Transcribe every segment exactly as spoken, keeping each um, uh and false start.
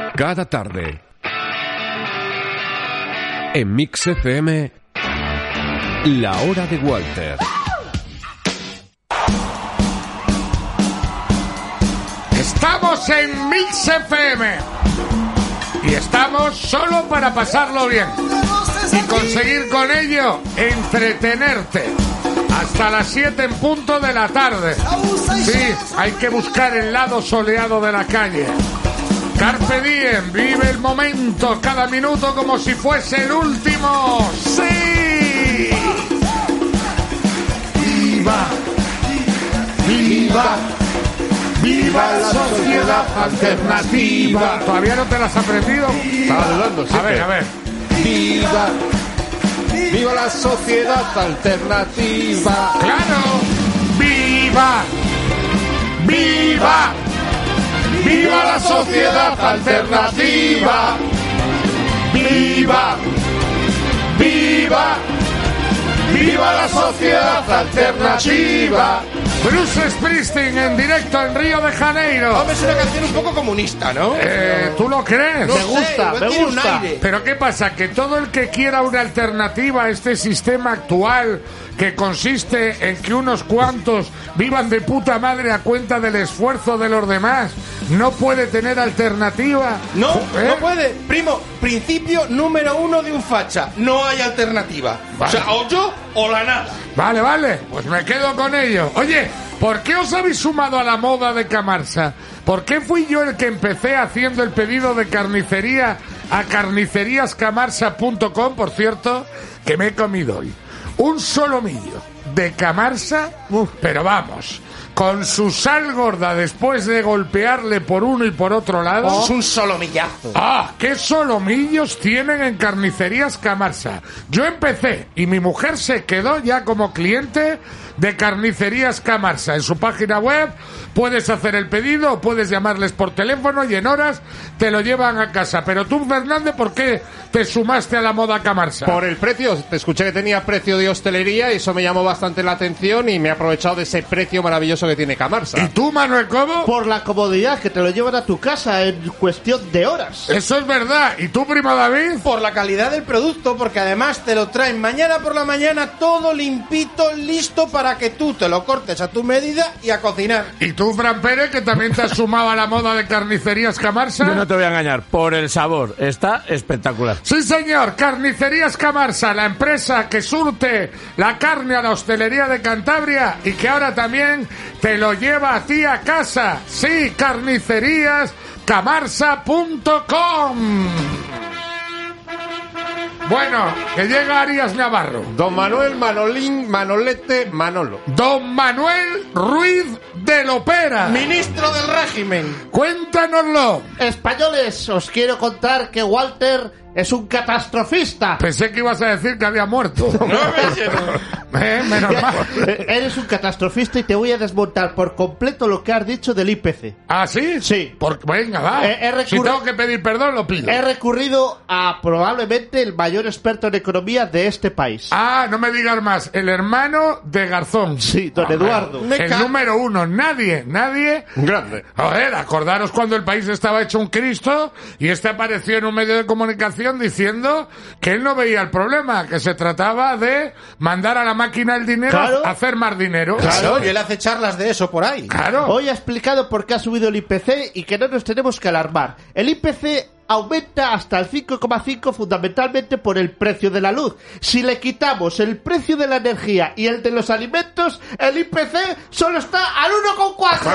Cada tarde, en Mix F M, La Hora de Walter. Estamos en Mix F M y estamos solo para pasarlo bien y conseguir con ello entretenerte hasta las siete en punto de la tarde. Sí, hay que buscar el lado soleado de la calle. Carpe diem, vive el momento, cada minuto como si fuese el último. ¡Sí! ¡Viva! ¡Viva! ¡Viva la sociedad alternativa! ¿Todavía no te las has aprendido? Estaba dudando, A ver, a ver. ¡Viva! ¡Viva la sociedad alternativa! ¡Claro! ¡Viva! ¡Viva! ¡Viva la sociedad alternativa! ¡Viva! ¡Viva! ¡Viva la sociedad alternativa! Bruce Springsteen en directo en Río de Janeiro. Hombre, es una canción un poco comunista, ¿no? Eh, ¿Tú lo crees? No Me sé, gusta, no me tiene un gusta. aire. Pero ¿qué pasa? Que todo el que quiera una alternativa a este sistema actual, que consiste en que unos cuantos vivan de puta madre a cuenta del esfuerzo de los demás, no puede tener alternativa. No, ¿Eh? no puede. Primo, principio número uno de un facha. No hay alternativa. Vale. O sea, o yo o la nada. Vale, vale, pues me quedo con ello. Oye, ¿por qué os habéis sumado a la moda de Camarsa? ¿Por qué fui yo el que empecé haciendo el pedido de carnicería a carnicerías camarsa punto com, por cierto, que me he comido hoy un solomillo de Camarsa, pero vamos, con su sal gorda después de golpearle por uno y por otro lado? Es un solomillazo. ¡Ah! ¿Qué solomillos tienen en Carnicerías Camarsa? Yo empecé y mi mujer se quedó ya como cliente de Carnicerías Camarsa. En su página web puedes hacer el pedido o puedes llamarles por teléfono y en horas te lo llevan a casa. Pero tú, Fernández, ¿por qué te sumaste a la moda Camarsa? Por el precio, te escuché que tenía precio de hostelería y eso me llamó bastante la atención y me he aprovechado de ese precio maravilloso que tiene Camarsa. ¿Y tú, Manuel Cobo? Por la comodidad, que te lo llevan a tu casa en cuestión de horas. Eso es verdad. ¿Y tú, primo David? Por la calidad del producto, porque además te lo traen mañana por la mañana todo limpito, listo para que tú te lo cortes a tu medida y a cocinar. ¿Y tú, Fran Pérez, que también te has sumado a la moda de Carnicerías Camarsa? Yo no te voy a engañar, por el sabor, está espectacular. Sí, señor, Carnicerías Camarsa, la empresa que surte la carne a la hostelería de Cantabria y que ahora también te lo lleva a ti a casa. Sí, carnicerías camarsa punto com. Bueno, que llega Arias Navarro. Don Manuel Manolín Manolete Manolo. Don Manuel Ruiz de Lopera. Ministro del régimen. Cuéntanoslo. Españoles, os quiero contar que Walter es un catastrofista. Pensé que ibas a decir que había muerto. Eh, menos mal. Eres un catastrofista y te voy a desmontar por completo lo que has dicho del I P C. ¿Ah, sí? Sí. Porque, venga, va. Eh, he recurri- Si tengo que pedir perdón, lo pido. He recurrido a probablemente el mayor experto en economía de este país. Ah, no me digas más. El hermano de Garzón. Sí, don Ah, Eduardo. Me El ca- número uno. Nadie, nadie. Grande. Joder, acordaros cuando el país estaba hecho un Cristo y este apareció en un medio de comunicación diciendo que él no veía el problema, que se trataba de mandar a la máquina el dinero Claro. a hacer más dinero. Claro, y él hace charlas de eso por ahí. Claro. Hoy ha explicado por qué ha subido el I P C y que no nos tenemos que alarmar. El I P C aumenta hasta el cinco coma cinco fundamentalmente por el precio de la luz. Si le quitamos el precio de la energía y el de los alimentos, el I P C solo está al uno coma cuatro.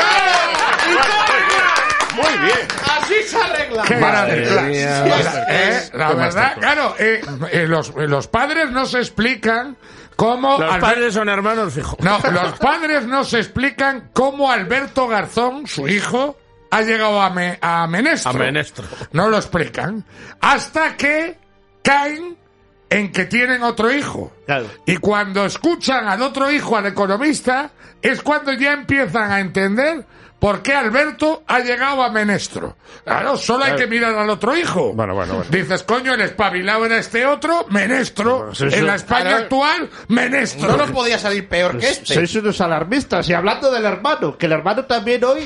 Muy bien. Así se arregla. Qué grande. mía. La, eh, la verdad, claro, eh, eh, los, eh, los padres no se explican cómo... Los Albert- padres son hermanos, fijo. No, los padres no se explican cómo Alberto Garzón, su hijo, ha llegado a, me- a Menestro. A Menestro. No lo explican. Hasta que caen en que tienen otro hijo. Claro. Y cuando escuchan al otro hijo, al economista, es cuando ya empiezan a entender por qué Alberto ha llegado a menestro. Claro, solo hay que mirar al otro hijo. Bueno, bueno, bueno. Dices, coño, el espabilado era este otro, menestro. Bueno, sí, sí. En la España Claro. actual, menestro. No nos podía salir peor que este. Sois unos alarmistas. Y hablando del hermano, que el hermano también hoy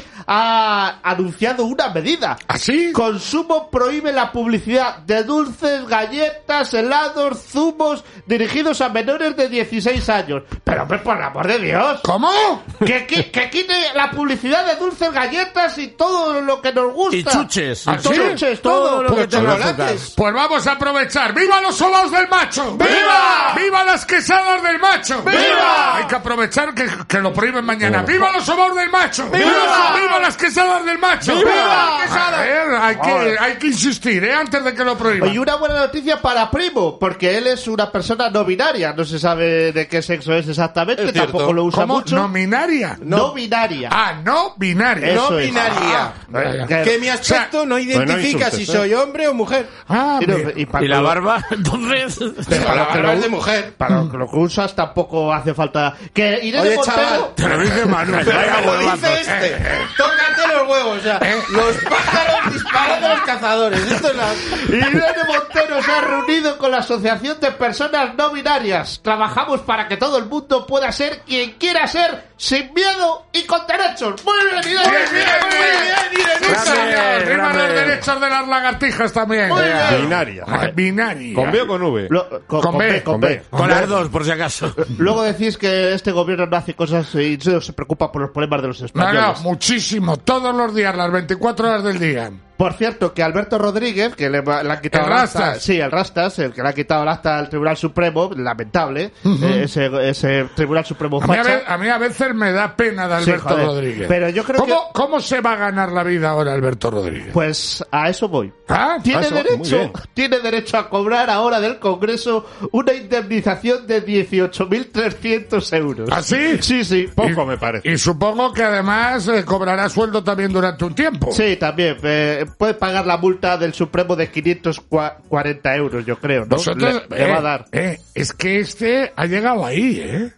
ha anunciado una medida. ¿Así? Consumo prohíbe la publicidad de dulces, galletas, helados, zumos dirigidos a menores de dieciséis años. Pero, hombre, por el amor de Dios. ¿Cómo? Que, qui- que quite la publicidad de dulces, galletas y todo lo que nos gusta. Y chuches. ¿Ah, sí? Chuches, todo. Todo lo que Pues tenga chocolates. azúcar. Pues vamos a aprovechar. ¡Viva los sobaos del macho! ¡Viva! ¡Viva las quesadas del macho! ¡Viva! Hay que aprovechar que, que lo prohíben mañana. ¡Viva los sobaos del macho! ¡Viva! ¡Viva las quesadas del macho! ¡Viva! A ver, hay que, hay que insistir, ¿eh? Antes de que lo prohíban. Y una buena noticia para Primo, porque él es una persona no binaria. No se sabe de qué sexo es exactamente, Es cierto. tampoco lo usa ¿Cómo? mucho. ¿Nominaria? No, binaria. Ah, no binaria. Eso No es. binaria. Ah, Que- Que mi aspecto no identifica insultes, si ¿eh? soy hombre o mujer. Ah, y no- bien. y para ¿Y la lo- barba? Entonces... Para lo que hablar lo- de mujer. Para lo que lo que usas tampoco hace falta. Que Irene Oye, Montero. chaval. Te lo dice Manuel. Pero Vaya me lo huevazo. dice este. Tócate los huevos. O sea, los pájaros disparan a los cazadores. Esto es la... Irene Montero se ha reunido con la Asociación de Personas No Binarias. Trabajamos para que todo el mundo pueda ser quien quiera ser, sin miedo y con derechos. Muy bien, Irene. Bien, bien, bien, bien, Sí, señor. Grande, Viva los grande. derechos de las lagartijas también. Muy bien. Binaria. Ah, Binaria. ¿Con B o con V? Lo- con, Con con B, B, con Con B. B. Con las dos, por si acaso. Luego decís que este gobierno no hace cosas y no se preocupa por los problemas de los No, españoles. no, muchísimo. Todos los días, las veinticuatro horas del día. Por cierto, que Alberto Rodríguez, que le, le han quitado El el acta- Rastas. sí, el Rastas, el que le ha quitado el acta al Tribunal Supremo, lamentable, eh, ese, ese Tribunal Supremo A mí, a facha. ve- a mí a veces me da pena de Sí, Alberto joder. Rodríguez. Pero yo creo ¿Cómo, ¿Cómo se va a ganar la vida ahora Alberto Rodríguez? Pues a eso voy. ¿Ah? Tiene eso, muy derecho, bien. tiene derecho a cobrar ahora del Congreso una indemnización de dieciocho mil trescientos euros. ¿Ah, sí? Sí, sí. Poco me parece. Y supongo que además eh, cobrará sueldo también durante un tiempo. Sí, también. Eh, puede pagar la multa del Supremo de quinientos cuarenta euros, yo creo, ¿no? Vosotros, le, le va a dar. eh, es que este ha llegado ahí, ¿eh?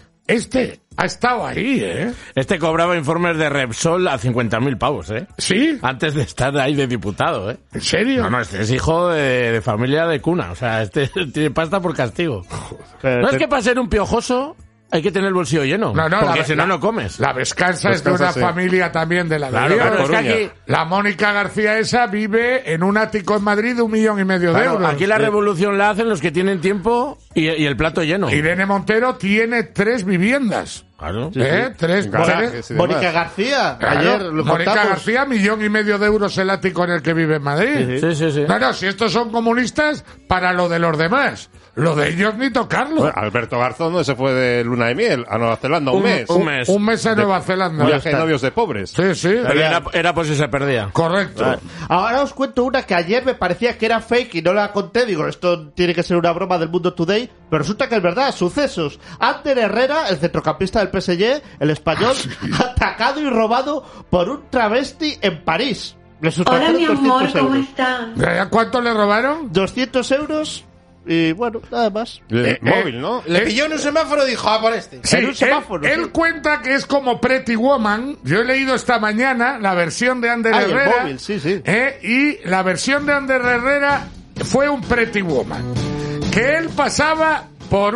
Este ha estado ahí, ¿eh? Este cobraba informes de Repsol a cincuenta mil pavos, ¿eh? ¿Sí? Antes de estar ahí de diputado, ¿eh? ¿En serio? No, no, este es hijo de, de familia de cuna. O sea, este tiene pasta por castigo. Pero No es te- que para ser un piojoso hay que tener el bolsillo lleno. No, no, porque la- si no, la- no comes. La Vescanza es de Vescanza, una sí. familia también de la de Claro, Dios. claro, es que Coruña. aquí... La Mónica García esa vive en un ático en Madrid de un millón y medio de Claro, euros. aquí la revolución la hacen los que tienen tiempo y, y el plato lleno. Irene Montero tiene tres viviendas. Claro. ¿Eh? Tres, Garajes tres- y demás. Mónica García, Claro, ayer lo Mónica contamos. García, millón y medio de euros el ático en el que vive en Madrid. Sí, sí, sí. No, no, si estos son comunistas, para lo de los demás. Lo de ellos ni tocarlo. Bueno, Alberto Garzón no se fue de luna de miel a Nueva Zelanda un, Un- mes. un mes. Un mes a Nueva Zelanda. Un viaje de novios de pobres. Sí, sí. Pero era, era por si se perdía. Correcto. Ahora os cuento una que ayer me parecía que era fake y no la conté. Digo, esto tiene que ser una broma del Mundo Today. Pero resulta que es verdad. Sucesos. Ander Herrera, el centrocampista del P S G, el español, atacado y robado por un travesti en París. Le Hola, sustrajeron mi amor, doscientos ¿cómo euros. están? ¿Ya ¿Cuánto le robaron? doscientos euros y bueno, nada más. El Eh, móvil, eh, ¿no? Le pilló en un semáforo y dijo, ah, por este. Sí, En un él, semáforo, él sí. cuenta que es como Pretty Woman. Yo he leído esta mañana la versión de Ander Ah, y el Herrera. móvil, sí, sí. ¿eh? Y la versión de Ander Herrera fue un Pretty Woman. Que él pasaba por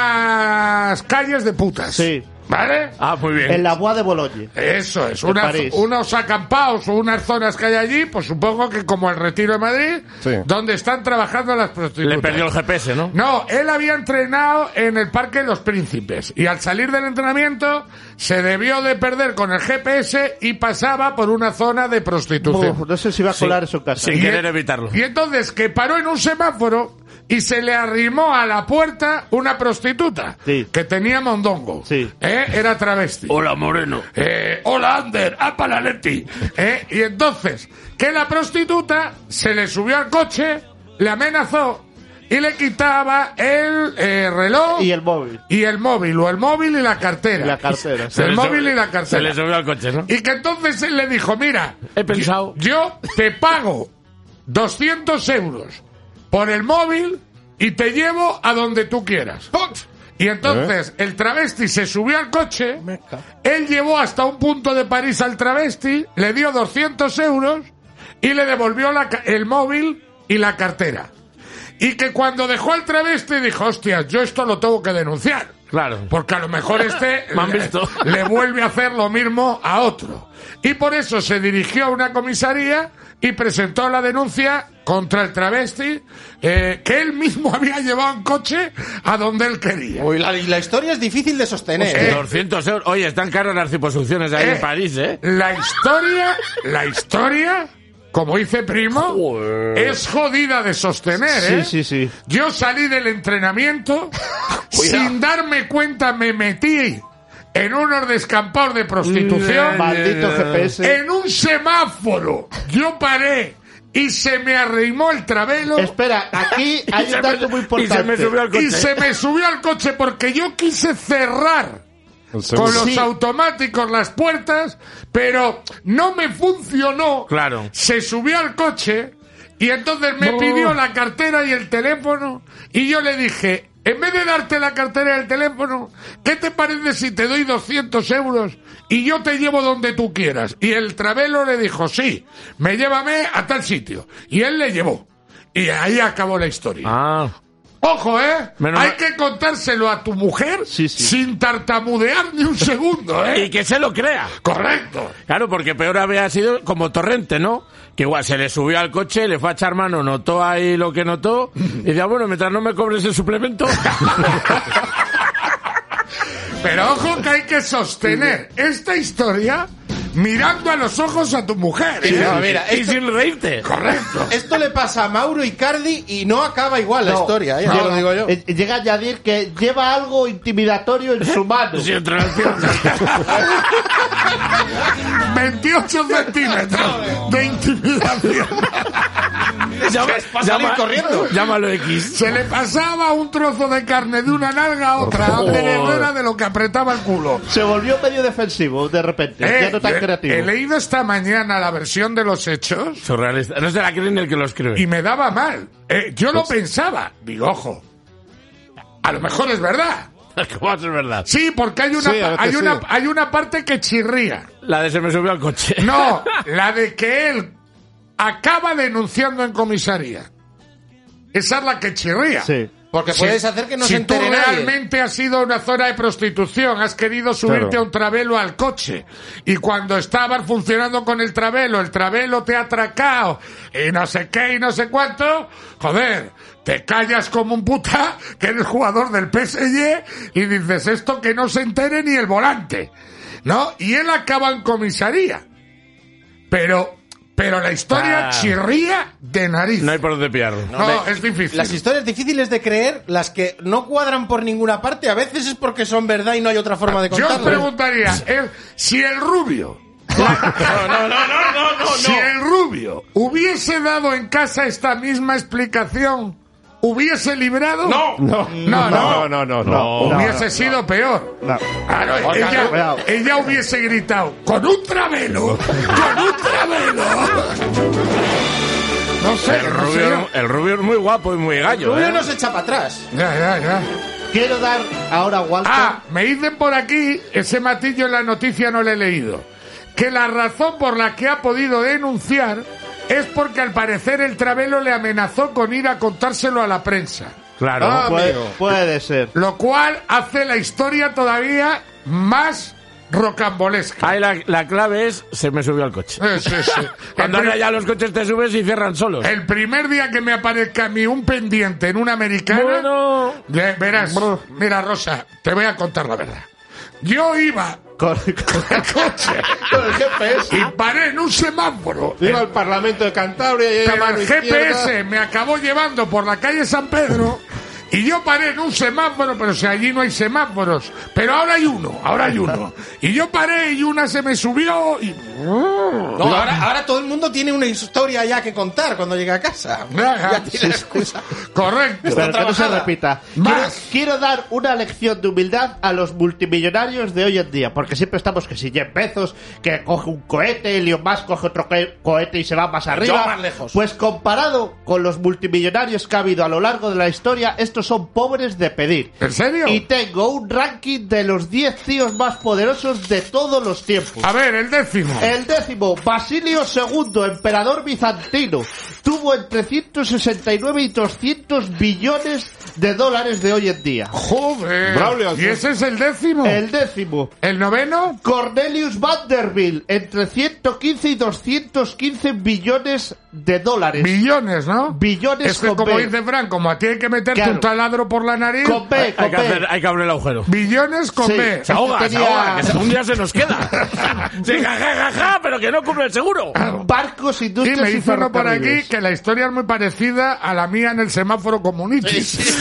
unas calles de putas. Sí. ¿Vale? Ah, muy bien. En la Bois de Bologne. Eso es, En una- París. unos acampados o unas zonas que hay allí, pues supongo que como el Retiro de Madrid, Sí. donde están trabajando las prostitutas. Le perdió el G P S, ¿no? No, él había entrenado en el Parque de los Príncipes y al salir del entrenamiento se debió de perder con el G P S y pasaba por una zona de prostitución. Uf, no sé si va a colar eso en casa. Sin Y querer en- evitarlo. Y entonces que paró en un semáforo y se le arrimó a la puerta una prostituta Sí. que tenía mondongo. Sí. ¿Eh? Era travesti. Hola, Moreno. Eh, hola, Ander, apalaletti. ¿Eh? Y entonces, que la prostituta se le subió al coche, le amenazó y le quitaba el eh, reloj Y el móvil. y el móvil, o el móvil y la cartera. Y la cartera, sí. El le móvil subió- y la Se cartera. le subió al coche, ¿no? Y que entonces él le dijo, mira, He pensado. yo te pago doscientos euros por el móvil y te llevo a donde tú quieras. ¡Put! Y entonces ¿Eh? el travesti se subió al coche, él llevó hasta un punto de París al travesti, le dio doscientos euros y le devolvió la, el móvil y la cartera. Y que cuando dejó al travesti dijo, hostias, yo esto lo tengo que denunciar. Claro. Porque a lo mejor este ¿Me han visto? le, le vuelve a hacer lo mismo a otro. Y por eso se dirigió a una comisaría y presentó la denuncia contra el travesti eh, que él mismo había llevado en coche a donde él quería. Uy, la, y la historia es difícil de sostener. Eh, ¿eh? doscientos euros. Oye, están caras las liposucciones ahí Eh, en París, ¿eh? La historia, la historia, como dice Primo, Joder. es jodida de sostener, ¿eh? Sí, sí, sí. Yo salí del entrenamiento, sin darme cuenta me metí en unos descampados de prostitución. Maldito G P S. En un semáforo. Yo paré y se me arrimó el travelo. Espera, aquí hay un dato muy importante. Y se me subió al coche. Y se me subió al coche porque yo quise cerrar con los sí. automáticos las puertas, pero no me funcionó. Claro. Se subió al coche y entonces me No. pidió la cartera y el teléfono y yo le dije, en vez de darte la cartera y el teléfono, ¿qué te parece si te doy doscientos euros y yo te llevo donde tú quieras? Y el travelo le dijo, sí, me llévame a tal sitio. Y él le llevó. Y ahí acabó la historia. Ah. Ojo, ¿eh? Menos Hay mal. que contárselo a tu mujer Sí, sí. sin tartamudear ni un segundo, ¿eh? Y que se lo crea. Correcto. Claro, porque peor había sido como Torrente, ¿no? Que igual se le subió al coche, le fue a echar mano, notó ahí lo que notó, y decía, bueno, mientras no me cobres el suplemento... Pero ojo que hay que sostener esta historia mirando a los ojos a tu mujer, ¿eh? No, mira, y esto, sin reírte. Correcto. esto le pasa a Mauro Icardi y no acaba igual la No, historia, ya llega- lo digo yo. eh, Llega a añadir que lleva algo intimidatorio en su mano. Sí, entre las piernas. veintiocho centímetros de intimidación. Llama, para salir corriendo. Llámalo X. Se le pasaba un trozo de carne de una nalga a otra, a Ander Herrera de lo que apretaba el culo. Se volvió medio defensivo de repente, Eh, ya no tan he- creativo. He leído esta mañana la versión de los hechos Surrealista. No se la cree ni el que lo escribe. y me daba mal. Eh, yo lo pensaba. Digo, ojo, a lo mejor es verdad. ¿Cómo va a ser verdad? Sí, porque hay una, Sí, a veces hay una, sí. hay una parte que chirría. La de se me subió al coche. No, la de que él acaba denunciando en comisaría. Esa es la que chirría. Sí. Porque puedes hacer que no si se entere tú nadie. realmente has ido a una zona de prostitución, has querido subirte Claro. a un travelo al coche, y cuando estabas funcionando con el travelo, el travelo te ha atracado, y no sé qué, y no sé cuánto, joder, te callas como un puta, que eres jugador del P S G, y dices esto que no se entere ni el volante, ¿no? Y él acaba en comisaría. Pero... Pero la historia Ah. chirría de nariz. No hay por dónde pillarlo. No, Hombre, es difícil. Las historias difíciles de creer, las que no cuadran por ninguna parte, a veces es porque son verdad y no hay otra forma de Yo os contarlas. preguntaría, el- si el rubio, No, no, no, no, no, si el rubio hubiese dado en casa esta misma explicación, ¿hubiese librado? No, no, no, No, no, no, no. hubiese sido peor. No. Claro, ella, cuidado. ella hubiese gritado, con un travelo, con un travelo. No sé, El no sé rubio, yo. el rubio es muy guapo y muy gallo, Rubio ¿eh? no se echa para atrás. Ya, ya, ya. Quiero dar ahora a Walter. Ah, me dicen por aquí, ese matillo en la noticia no le he leído, que la razón por la que ha podido denunciar es porque al parecer el travelo le amenazó con ir a contárselo a la prensa. Claro. Ah, puede, amigo. puede ser. Lo cual hace la historia todavía más rocambolesca. Ahí la, la clave es se me subió al coche. Eh, sí, sí. Cuando El, ahora ya los coches te subes y cierran solos. el primer día que me aparezca a mí un pendiente en una americana, Bueno. eh, verás, mira Rosa, te voy a contar la verdad. Yo iba Con, con el coche Con el G P S. y paré en un semáforo. Iba al Parlamento de Cantabria y ahí a Pero mano el G P S izquierda. me acabó llevando por la calle San Pedro y yo paré en un semáforo, pero si allí no hay semáforos. Pero ahora hay uno, ahora hay uno. Y yo paré y una se me subió y No, ahora, ahora todo el mundo tiene una historia ya que contar cuando llega a casa. Ya tiene la excusa. Correcto. Pero que no se repita. Quiero, Más. quiero dar una lección de humildad a los multimillonarios de hoy en día, porque siempre estamos que si Jeff Bezos, que coge un cohete, Elon Musk coge otro co- cohete y se va más arriba. más lejos. Pues comparado con los multimillonarios que ha habido a lo largo de la historia, estos son pobres de pedir. ¿En serio? Y tengo un ranking de los diez tíos más poderosos de todos los tiempos. A ver, el décimo. El décimo, Basilio segundo, emperador bizantino, tuvo entre ciento sesenta y nueve y doscientos billones de dólares de hoy en día. Joder. Braulio, ¿Y ese es el décimo? El décimo, ¿El noveno? Cornelius Vanderbilt, entre ciento quince y doscientos quince billones de dólares. Billones, ¿no? Billones Es que con como B. dice Fran, como a ti hay que meterte Claro. un taladro por la nariz, Con B, Hay con que, B. hacer, hay que abrir el agujero. billones con Sí. B. Se ahoga, Tenía- se ahoga, que se- un día se nos queda. Sí, ja, ja, ja, ja, pero que no cumple el seguro. Barcos, Sí, industrias me y dice uno por aquí ferrocarriles. que la historia es muy parecida a la mía en el semáforo Comunitis.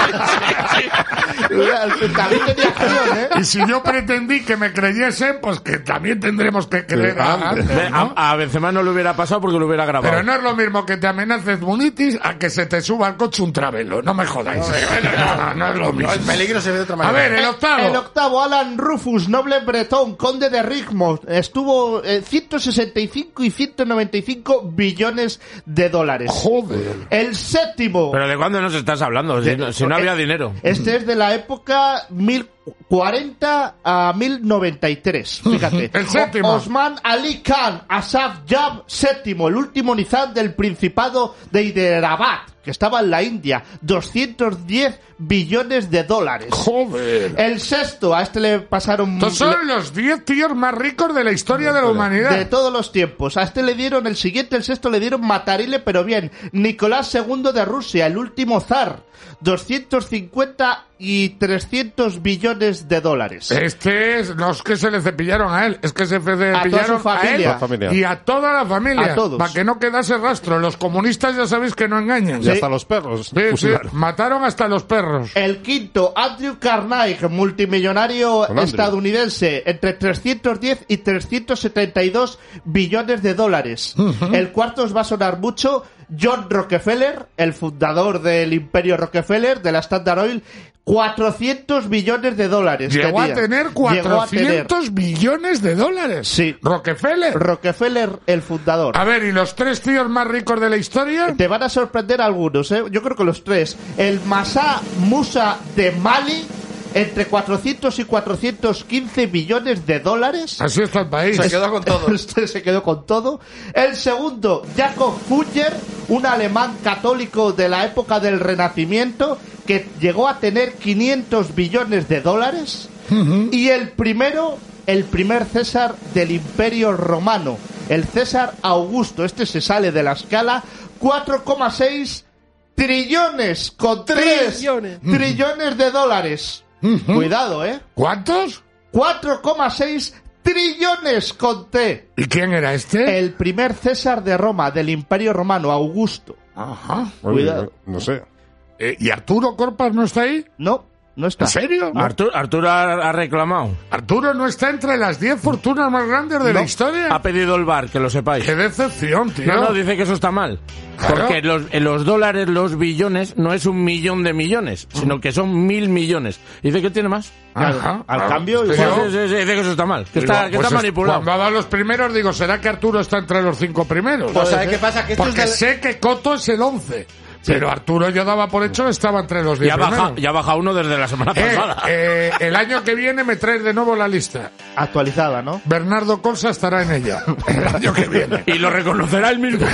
También tenía acción, ¿eh? Y si yo pretendí que me creyesen, pues que también tendremos que creer a- antes, Ve, ¿no? A, a Benzema no le hubiera pasado porque lo hubiera grabado. Pero no es lo mismo que te amenaces Munitis a que se te suba al coche un travelo. No me jodáis. No, no, no es lo mismo. El peligro se ve de otra A manera. ver, el octavo. El octavo, Alan Rufus, noble bretón, conde de Richmond, estuvo eh, ciento sesenta y cinco y ciento noventa y cinco billones de dólares. Joder. El séptimo. ¿Pero de cuándo nos estás hablando? Si, no- si no había dinero. Este es de la época mil cuarenta a mil noventa y tres. Fíjate. El séptimo. O- Osman Ali Khan, Asaf Jab séptimo, el último nizam del Principado de Hyderabad, que estaba en la India, doscientos diez billones de dólares. Joder. El sexto, a este le pasaron... Estos son los diez tíos más ricos de la historia de la humanidad. De todos los tiempos. A este le dieron, el siguiente, el sexto, le dieron Matarile, pero bien. Nicolás segundo de Rusia, el último zar. doscientos cincuenta y trescientos billones de dólares. Este es, no es que se le cepillaron a él, es que se toda cepillaron su a él familia. La familia. y a toda la familia. A todos. Para que no quedase rastro. Los comunistas ya sabéis que no engañan. Y Sí, hasta los perros. sí, fusilaron. mataron hasta los perros. El quinto, Andrew Carnegie, multimillonario Con Andrew. estadounidense, entre trescientos diez y trescientos setenta y dos billones de dólares. El cuarto os va a sonar mucho, John Rockefeller, el fundador del imperio Rockefeller, de la Standard Oil, cuatrocientos billones de dólares. Llegó tenía. a tener Llegó a tener. cuatrocientos billones de dólares. Sí. Rockefeller. Rockefeller, el fundador. A ver, ¿y los tres tíos más ricos de la historia? Te van a sorprender algunos, ¿eh? Yo creo que los tres. El Masa Musa de Mali, entre cuatrocientos y cuatrocientos quince billones de dólares. Así está el país. Se quedó con todo. Este se quedó con todo. El segundo, Jacob Fugger, un alemán católico de la época del Renacimiento, que llegó a tener quinientos billones de dólares. Y el primero, el primer César del Imperio Romano, el César Augusto. Este se sale de la escala, cuatro coma seis trillones con tres Trillones. trillones de dólares. Cuidado, ¿eh? ¿Cuántos? cuatro coma seis trillones con T. ¿Y quién era este? El primer César de Roma, del Imperio Romano, Augusto. Ajá. Oye, Cuidado. No sé. Eh, ¿Y Arturo Corpas no está ahí? No, no está. ¿En serio? Arturo, Arturo ha, ha reclamado. Arturo no está entre las diez fortunas más grandes de la historia. Ha pedido el bar, que lo sepáis. ¡Qué decepción, tío! No, no, dice que eso está mal. Claro. Porque los, en los dólares, los billones, no es un millón de millones, sino que son mil millones. Dice que tiene más. Ajá, Al claro. cambio, Sí, Sí, igual. yo- sí, sí, sí, dice que eso está mal. Que está, digo, que pues está es- manipulado. Cuando ha dado los primeros, digo, ¿será que Arturo está entre los cinco primeros? Pues ¿sabes qué pasa? Que esto es Porque del- sé que Coto es el once. Pero Arturo yo daba por hecho estaba entre los diez Ya baja, primeros. ya baja uno desde la semana Eh, pasada. eh, el año que viene me traes de nuevo la lista. Actualizada, ¿no? Bernardo Colsa estará en ella. El año que viene. Y lo reconocerá él mismo.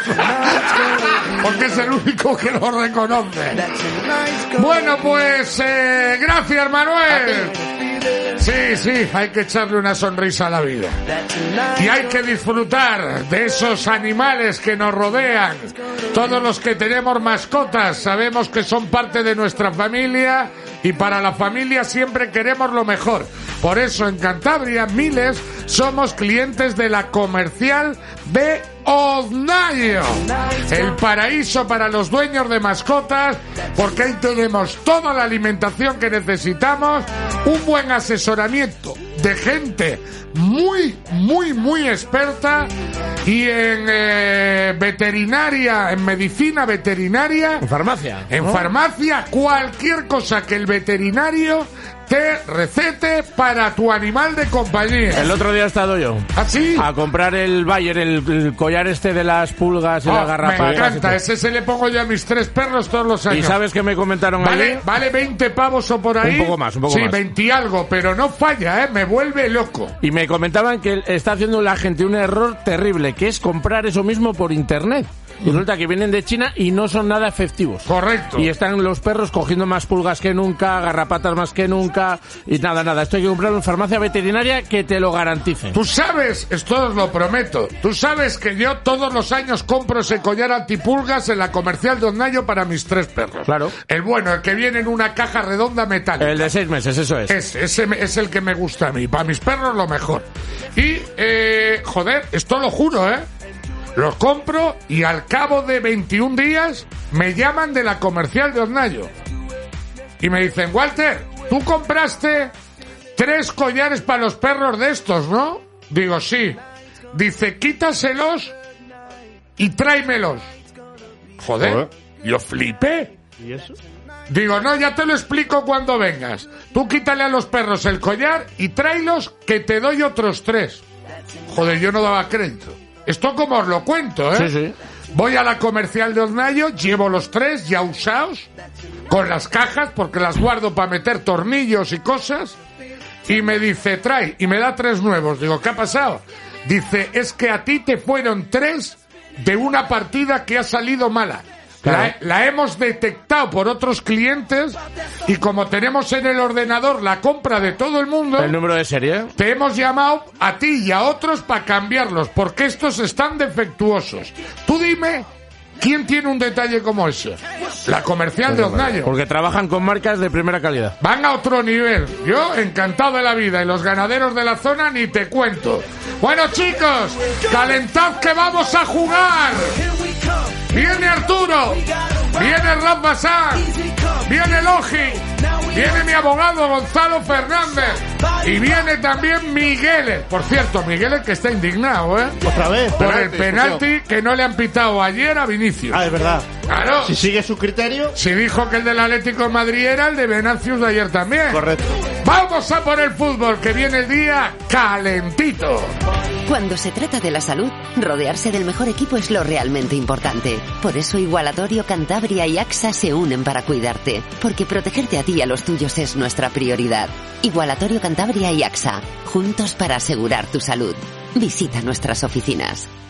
Porque es el único que lo reconoce. Bueno, pues eh, gracias, Manuel. Sí, sí, hay que echarle una sonrisa a la vida. Y hay que disfrutar de esos animales que nos rodean. Todos los que tenemos mascotas sabemos que son parte de nuestra familia y para la familia siempre queremos lo mejor. Por eso en Cantabria, miles, somos clientes de la comercial de Oznayo, el paraíso para los dueños de mascotas, porque ahí tenemos toda la alimentación que necesitamos, un buen asesoramiento de gente muy, muy, muy experta y en eh, veterinaria, en medicina veterinaria, En farmacia. en ¿no? farmacia, cualquier cosa que el veterinario te recete para tu animal de compañía. El otro día he estado yo. ¿Así? A comprar el Bayer, el, el collar este de las pulgas y Oh, las me garrapatas. encanta, ese se le pongo yo a mis tres perros todos los ¿Y años. sabes qué me comentaron Vale, allí? vale veinte pavos o por ahí. Un poco más, un poco sí, más. veinte y algo, pero no falla, ¿eh? Me vuelve loco. Y me comentaban que está haciendo la gente un error terrible, que es comprar eso mismo por internet. Y resulta que vienen de China y no son nada efectivos. Correcto. Y están los perros cogiendo más pulgas que nunca, garrapatas más que nunca, y nada, nada. Esto hay que comprarlo en farmacia veterinaria que te lo garantice. Tú sabes, esto os lo prometo, tú sabes que yo todos los años compro ese collar antipulgas en la comercial de Oznayo para mis tres perros. Claro. El bueno, el que viene en una caja redonda metálica. El de seis meses, eso es. Ese, ese me- es el que me gusta a mí. Para mis perros lo mejor. Y, eh, joder, esto lo juro, ¿eh? Los compro y al cabo de veintiún días me llaman de la comercial de Oznayo. Y me dicen, Walter, tú compraste tres collares para los perros de estos, ¿no? Digo, sí. Dice, quítaselos y tráemelos. Joder, Joder. yo flipé. ¿Y eso? Digo, no, ya te lo explico cuando vengas. Tú quítale a los perros el collar y tráelos que te doy otros tres. Joder, yo no daba crédito. Esto como os lo cuento, ¿eh? Sí, sí. Voy a la comercial de Oznayo, llevo los tres ya usados, con las cajas, porque las guardo para meter tornillos y cosas, y me dice, trae, y me da tres nuevos. Digo, ¿qué ha pasado? Dice, es que a ti te fueron tres de una partida que ha salido mala. Claro. La, la hemos detectado por otros clientes y como tenemos en el ordenador la compra de todo el mundo, El número de serie. te hemos llamado a ti y a otros para cambiarlos, porque estos están defectuosos. Tú dime, ¿quién tiene un detalle como ese? La comercial de Oznayo. Porque trabajan con marcas de primera calidad. Van a otro nivel. Yo, encantado de la vida. Y los ganaderos de la zona, ni te cuento. Bueno, chicos, calentad que vamos a jugar. Viene Arturo. Viene Rafa Sanz. Viene Logi. Viene mi abogado Gonzalo Fernández. Y viene también Miguel. Por cierto, Miguel que está indignado, ¿eh? ¿Otra vez? Por el Penalti, penalti que no le han pitado ayer a Vinicius. Ah, es verdad. Claro. Si sigue su criterio, Si dijo que el del Atlético de Madrid era el de Venancius de ayer también. correcto. Vamos a por el fútbol, que viene el día calentito. Cuando se trata de la salud, rodearse del mejor equipo es lo realmente importante. Por eso Igualatorio Cantabria y AXA se unen para cuidarte, porque protegerte a ti y a los tuyos es nuestra prioridad. Igualatorio Cantabria y AXA, juntos para asegurar tu salud. Visita nuestras oficinas.